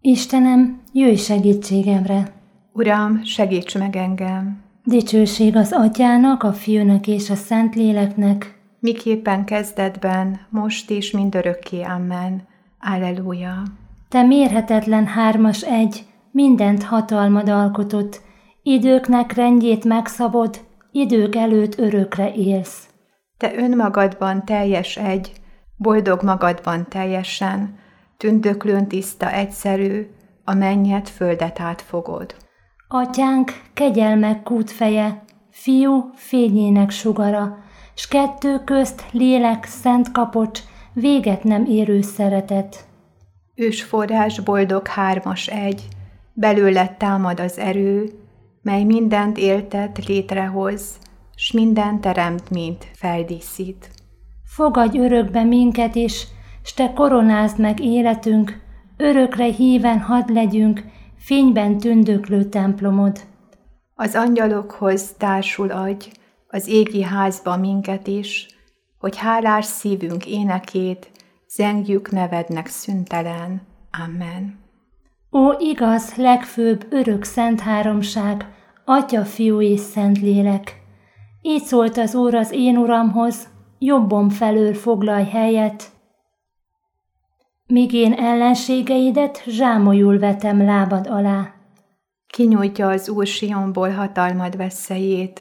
Istenem, jöjj segítségemre! Uram, segíts meg engem! Dicsőség az Atyának, a Fiúnak és a Szentléleknek, miképpen kezdetben, most és mindörökké. Amen. Alleluja! Te mérhetetlen hármas egy, mindent hatalmad alkotott, időknek rendjét megszabod, idők előtt örökre élsz. Te önmagadban teljes egy, boldog magadban teljesen, tündöklőn tiszta egyszerű, a mennyet földet átfogod. Atyánk, kegyelmek kútfeje, Fiú fényének sugara, s kettő közt lélek szent kapocs, véget nem érő szeretet. Ősforrás boldog hármas egy, belőled támad az erő, mely mindent éltet létrehoz, s mindent teremt, mint feldíszít. Fogadj örökbe minket is, s te koronázd meg életünk, örökre híven hadd legyünk, fényben tündöklő templomod. Az angyalokhoz társul adj, az égi házba minket is, hogy hálás szívünk énekét, zengjük nevednek szüntelen. Amen. Ó igaz, legfőbb örök szent háromság, Atya, Fiú és Szentlélek! Így szólt az Úr az én Uramhoz, jobbom felől foglalj helyet, míg én ellenségeidet zsámolyul vetem lábad alá. Kinyújtja az Úr Sionból hatalmad veszélyét,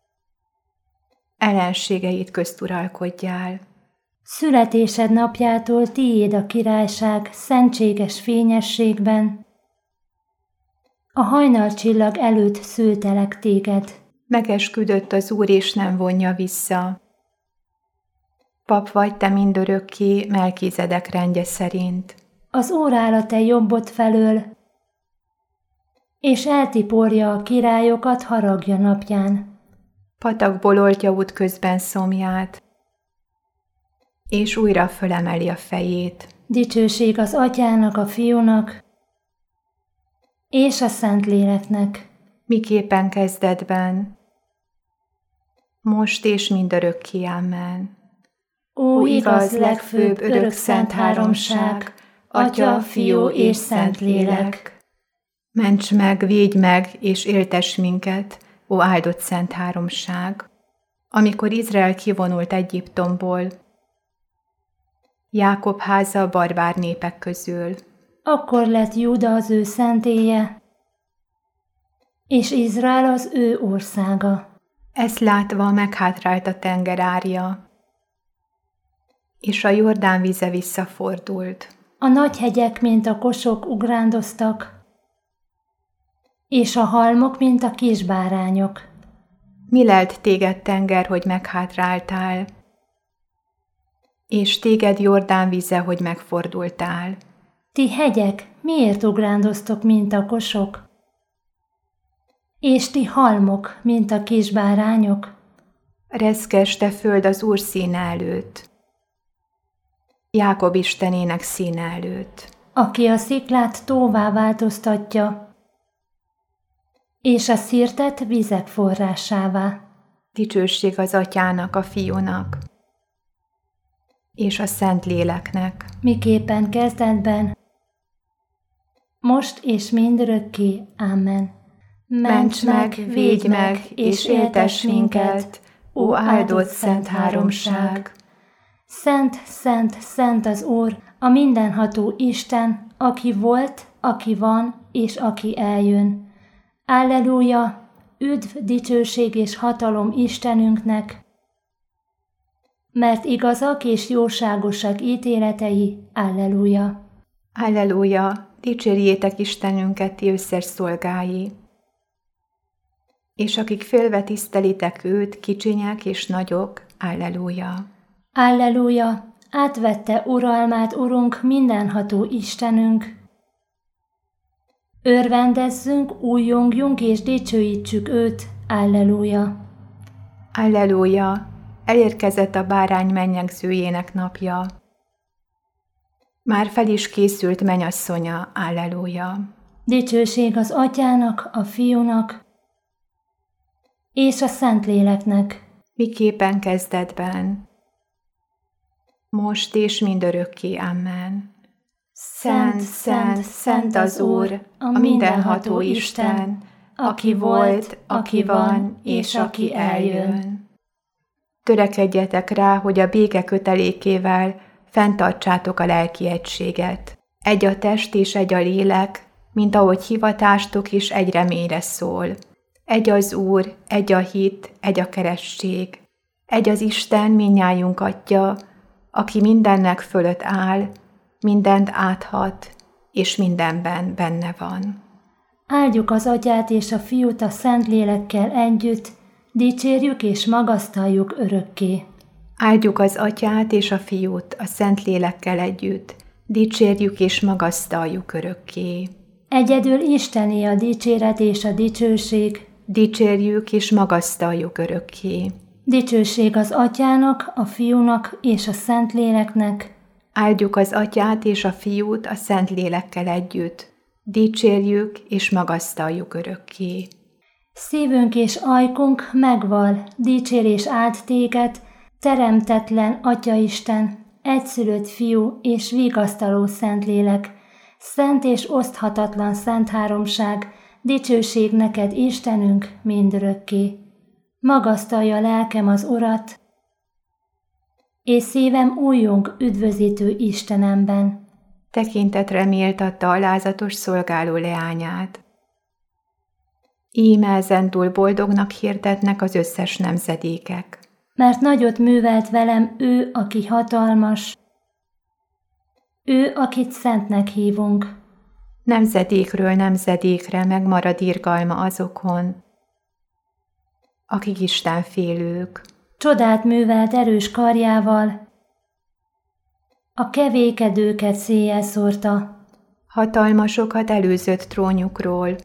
ellenségeit közt uralkodjál. Születésed napjától tiéd a királyság szentséges fényességben. A hajnalcsillag előtt szültelek téged. Megesküdött az Úr, és nem vonja vissza. Pap vagy te mindörökké, Melkizedek rendje szerint. Az Úr áll a te jobbod felől, és eltiporja a királyokat haragja napján. Patakból oltja útközben szomját, és újra fölemeli a fejét. Dicsőség az Atyának, a Fiúnak, és a Szentléleknek. Miképpen kezdetben, most és mindörökké. Amen. Ó igaz, legfőbb örök szent háromság, Atya, Fiú és Szentlélek! Ments meg, védj meg, és éltess minket, ó áldott szent háromság! Amikor Izrael kivonult Egyiptomból, Jákob háza a barbár népek közül. Akkor lett Júda az ő szentélye, és Izrael az ő országa. Ezt látva meghátrált a tenger árja, és a Jordán víze visszafordult. A nagy hegyek, mint a kosok ugrándoztak, és a halmok, mint a kisbárányok. Mi lelt téged, tenger, hogy meghátráltál, és téged Jordán víze, hogy megfordultál? Ti hegyek, miért ugrándoztok, mint a kosok? És ti halmok, mint a kisbárányok? Reszkes te föld az Úr színe előtt, Jákob Istenének színe előtt. Aki a sziklát tóvá változtatja, és a szirtet vizek forrásává. Dicsőség az Atyának, a Fiúnak, és a Szentléleknek. Miképpen kezdetben, most és mindörökké. Amen. Ments meg, védj meg, és éltess minket, ó áldott szent háromság! Szent, szent, szent az Úr, a mindenható Isten, aki volt, aki van, és aki eljön. Alleluja! Üdv, dicsőség és hatalom Istenünknek, mert igazak és jóságosak ítéletei. Alleluja! Alleluja! Dicsérjétek Istenünket, ti összes szolgái! És akik félve tisztelitek őt, kicsinyek és nagyok. Alleluja! Alleluja! Átvette uralmát, Urunk, mindenható Istenünk. Örvendezzünk, újjongjunk és dicsőítsük őt. Alleluja! Alleluja! Elérkezett a bárány mennyegzőjének napja. Már fel is készült mennyasszonya. Alleluja! Dicsőség az Atyának, a Fiúnak, és a Szentléleknek. Miképpen kezdetben, most és mindörökké. Amen. Szent, szent, szent az Úr, a mindenható Isten, aki volt, aki van, és aki eljön. Törekedjetek rá, hogy a béke kötelékével fenntartsátok a lelki egységet. Egy a test és egy a lélek, mint ahogy hivatástok is egy reményre szól. Egy az Úr, egy a hit, egy a keresztség. Egy az Isten, mindnyájunk Atya, aki mindennek fölött áll, mindent áthat, és mindenben benne van. Áldjuk az Atyát és a Fiút a Szentlélekkel együtt, dicsérjük és magasztaljuk örökké. Áldjuk az Atyát és a Fiút a Szentlélekkel együtt, dicsérjük és magasztaljuk örökké. Egyedül Istené a dicséret és a dicsőség, dicsérjük és magasztaljuk örökké. Dicsőség az Atyának, a Fiúnak és a Szentléleknek. Áldjuk az Atyát és a Fiút a Szentlélekkel együtt, dicsérjük és magasztaljuk örökké. Szívünk és ajkunk megval, dicsér és áld téged, teremtetlen Atyaisten, egyszülött Fiú és vigasztaló Szentlélek, szent és oszthatatlan Szent Háromság, dicsőség neked Istenünk mindörökké. Magasztalja lelkem az Urat, és szívem újjong üdvözítő Istenemben. Tekintetre méltatta alázatos szolgáló leányát. Íme ezentúl boldognak hirdetnek az összes nemzedékek. Mert nagyot művelt velem ő, aki hatalmas, ő, akit szentnek hívunk. Nemzedékről nemzedékre megmarad irgalma azokon, akik istenfélők. Csodát művelt erős karjával, a kevékedőket széjjel szórta. Hatalmasokat előzött trónjukról,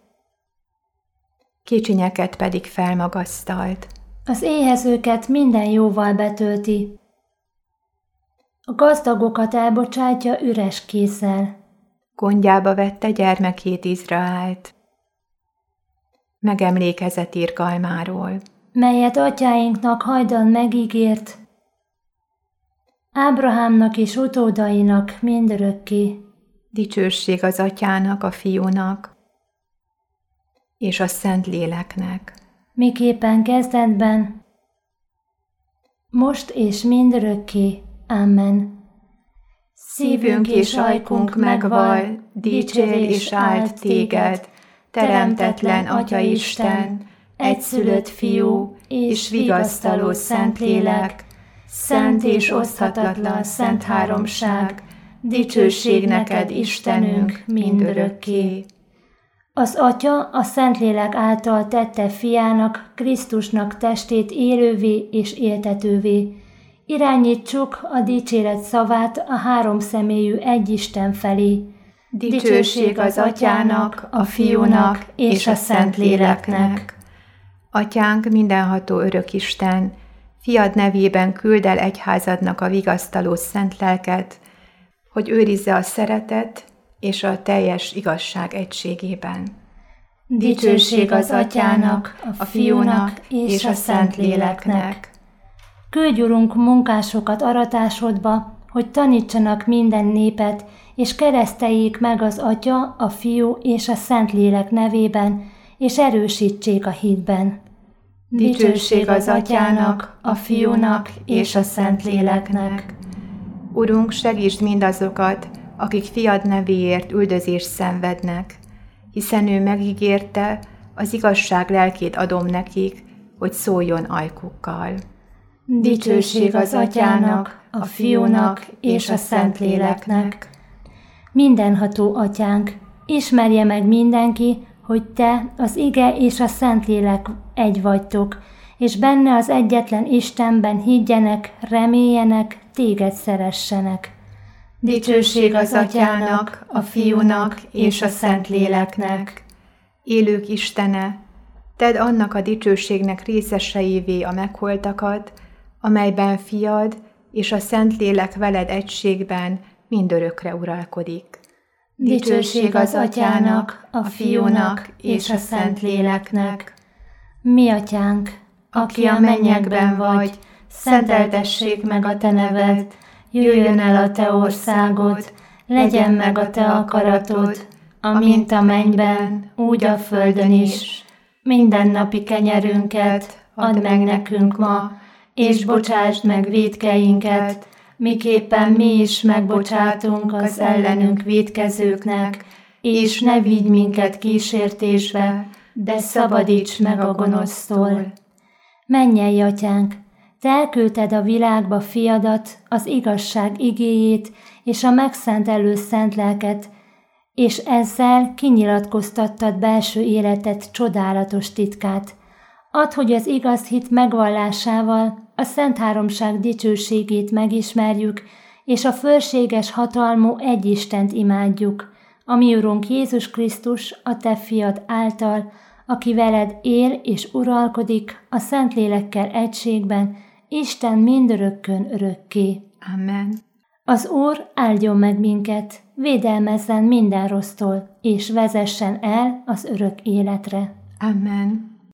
kicsinyeket pedig felmagasztalt. Az éhezőket minden jóval betölti, a gazdagokat elbocsátja üres kézzel. Gondjába vette gyermekét Izraelt, megemlékezett irgalmáról, melyet atyáinknak hajdan megígért, Ábrahámnak és utódainak mindörökké. Dicsőség az Atyának, a Fiúnak és a Szentléleknek. Miképpen kezdetben, most és mindörökké. Amen. Szívünk és ajkunk megval, dicsér és áld téged, teremtetlen Atyaisten, egyszülött Fiú és vigasztaló Szentlélek, szent és oszthatatlan Szent Háromság, dicsőség neked Istenünk mindörökké. Az Atya a Szentlélek által tette Fiának, Krisztusnak testét élővé és éltetővé. Irányítsuk a dicséret szavát a háromszemélyű egy Isten felé. Dicsőség az Atyának, a Fiúnak és a Szentléleknek. Atyánk, mindenható örökisten, Fiad nevében küld el egyházadnak a vigasztaló szent lelket, hogy őrizze a szeretet és a teljes igazság egységében. Dicsőség az Atyának, a Fiúnak és a Szentléleknek. Küldj, Urunk, munkásokat aratásodba, hogy tanítsanak minden népet, és kereszteljék meg az Atya, a Fiú és a Szentlélek nevében, és erősítsék a hitben. Dicsőség az Atyának, a Fiúnak és a Szentléleknek. Urunk, segítsd mindazokat, akik Fiad nevéért üldözést szenvednek, hiszen ő megígérte, az igazság lelkét adom nekik, hogy szóljon ajkukkal. Dicsőség az Atyának, a Fiúnak és a Szentléleknek. Mindenható Atyánk, ismerje meg mindenki, hogy Te, az Ige és a Szentlélek egy vagytok, és benne az egyetlen Istenben higgyenek, reméljenek, Téged szeressenek. Dicsőség az Atyának, a Fiúnak és a Szentléleknek. Élők Istene, tedd annak a dicsőségnek részeseivé a megholtakat, amelyben Fiad és a Szentlélek veled egységben mindörökre uralkodik. Dicsőség az Atyának, a Fiúnak és a Szentléleknek. Mi Atyánk, aki a mennyekben vagy, szenteltessék meg a Te neved, jöjjön el a Te országod, legyen meg a te akaratod, amint a mennyben, úgy a földön is. Mindennapi kenyerünket add meg nekünk ma, és bocsásd meg vétkeinket, miképpen mi is megbocsátunk az ellenünk vétkezőknek, és ne vigy minket kísértésbe, de szabadíts meg a gonosztól. Mennyei Atyánk, te elküldted a világba fiadat, az igazság igéjét és a megszentelő szent lelket, és ezzel kinyilatkoztattad belső életed csodálatos titkát. Add, hogy az igaz hit megvallásával a Szent Háromság dicsőségét megismerjük, és a fölséges hatalmú egy Istent imádjuk, a mi Urunk Jézus Krisztus, a te fiad által, aki veled él és uralkodik a Szentlélekkel egységben, Isten mindörökkön örökké. Amen. Az Úr áldjon meg minket, védelmezzen minden rossztól, és vezessen el az örök életre. Amen.